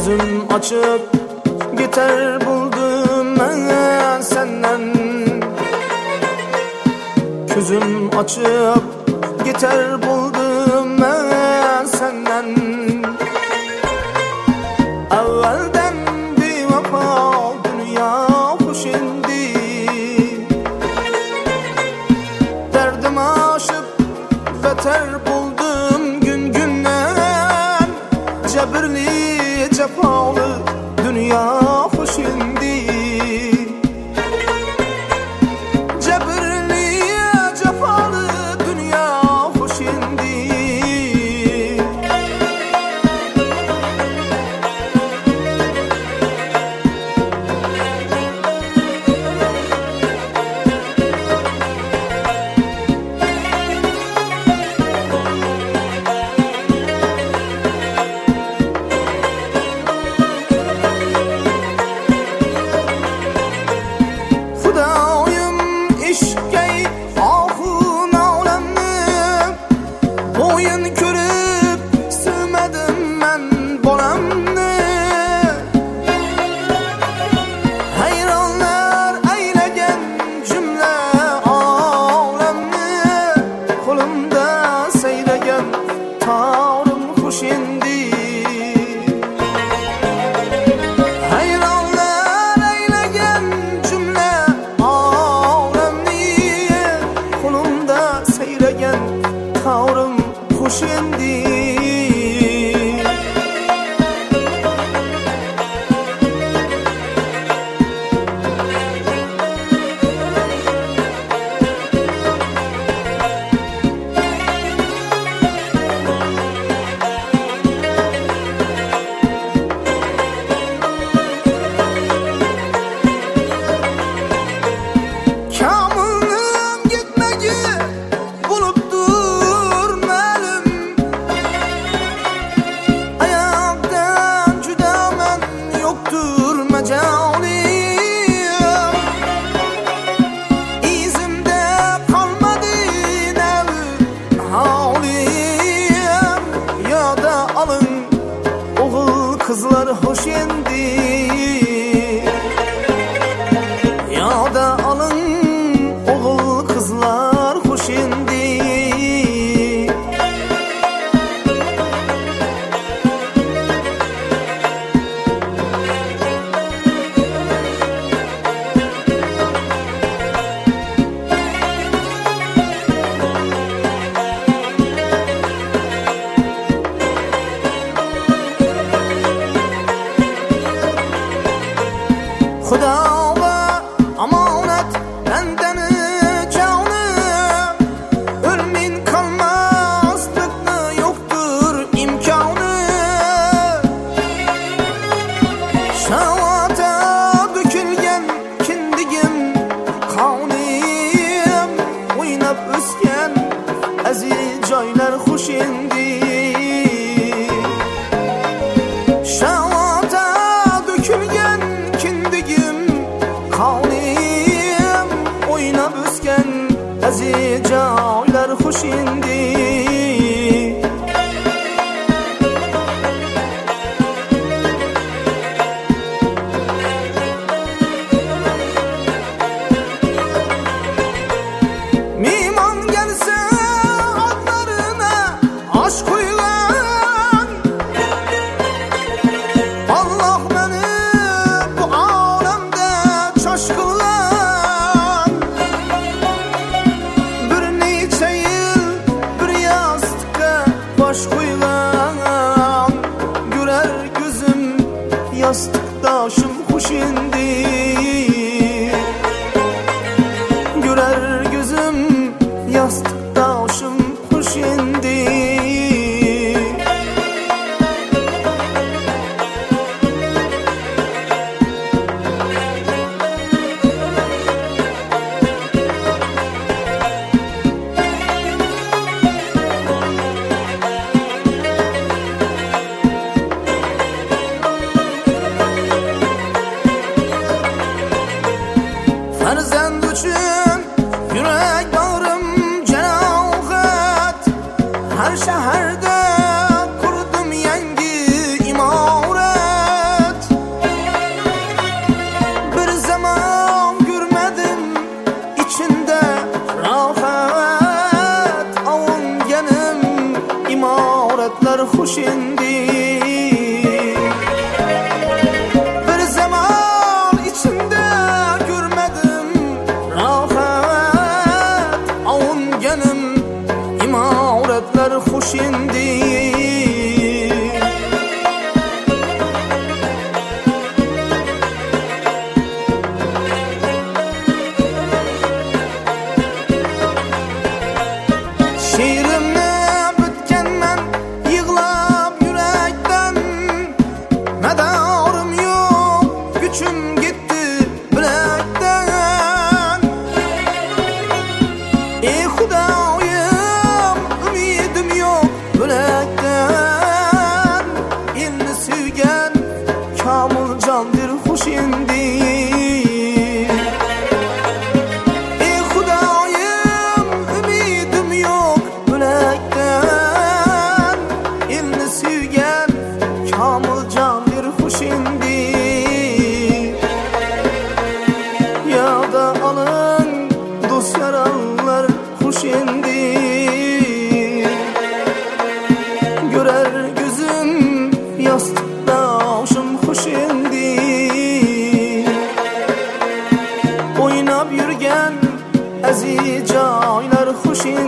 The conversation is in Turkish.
Gözüm açıp gitar buldum ben senden. Gözüm açıp gitar buldum ben senden. Evvelden bir vefa dünya hoş indi. Derdim aşıp beter buldum gün günden. Cebirli cefalı dünya hoş indi. Cebirli cefalı dünya hoş indi. Tavrım hoş indi. Hayranlar eyleyen cümle alemni. Kolumda seyregen tavrım hoş indi. Kızlar hoş indi. Ya da alın oğul kızlar hoş indi. Xudoga omonat benden canım. Ölmin kalmaslıkta yoktur imkanı. Şavata dökülgen kindigim kanım. Oynab ösken aziz joylar hoş indi. Şavata dökülgen kanım, oynab ösken aziz joylar hoş indi. Mehman gelse adlarına aşk koyulan. Allah beni bu alemde şaşkınlan. Bir neçe yıl bir yastıkka baş koyulan. Görer gözüm yastıktaşım hoş indi. Görer gözüm yastıktaşım hoş indi. Farzand uchun yürek bağrım cennet. Her şehirde kurdum yangi imorat. indi. Bir zaman içinde görmedim rahat, avunganim imoratlar hoş indi. Şiirimni bitkenmen yığlab yürekten, medarım yok, güçüm gitti bilekten. Ey Hudayım, ümidim yok bilekten. Elni suygan kamil jondir hoş indi. Kamil can bir hoş indi. Yada alın dost yaralılar hoş indi. Görer gözüm yastıkta hoşum hoş indi. Oynab yürgen aziz joylar hoş indi.